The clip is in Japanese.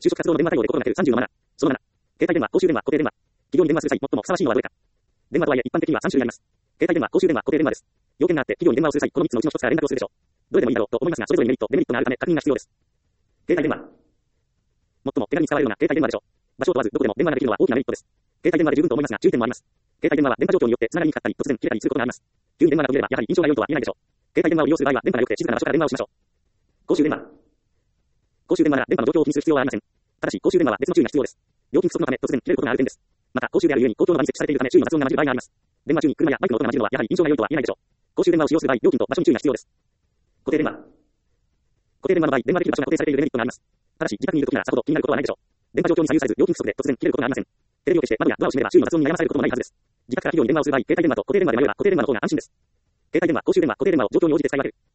就職活動の電話対応でことがなく37。その7。携帯電話、公衆電話、固定電話。企業に電話する際、最もふさわしいのはどれか。電話とはいえ一般的には3種類あります。携帯電話、公衆電話、固定電話です。要件があって企業に電話をする際、この3つのうちの1つから連絡をするでしょう。どれでもいいだろうと思いますが、それぞれメリット、デメリットがあるため確認が必要です。携帯電話。最も手軽に使われるのが携帯電話でしょう。場所を問わずどこでも電話ができるのは大きなメリットです。携帯電話で十分と思いますが、注意点もあります。携帯電話は電波状況によって繋がりにくかったり、突然切れたりすることがあります。急に電話が途切れれば、やはり印象が良いとは言えないでしょう。携帯電話を利用する場合は、電波が良くて静かな場所から電話をしましょう。公衆電話。公衆電話なら電波の状況を気にする必要はありません。ただし、公衆電話は別の注意が必要です。料金不足のため突然切れることがある点です。また、公衆であるゆえに公共の場に設置されているため周囲の雑音が混じる場合があります。電話中に車やバイクの音が混じるのはやはり印象が良いとは言えないでしょう。公衆電話を使用する場合、料金と場所に注意が必要です。固定電話。固定電話の場合、電話できる場所が固定されているデメリットがあります。ただし、自宅にいるときならさほど気になることはないでしょう。電波状況に左右されず、料金不足で突然切れることがありません。テレビを消して窓やドアを閉めれば周囲の雑音に悩まされることもないはずです。自宅から企業に電話をする場合、携帯電話と固定電話で迷えば固定電話の方が安心です。携帯電話、公衆電話、固定電話を状況に応じて使い分ける。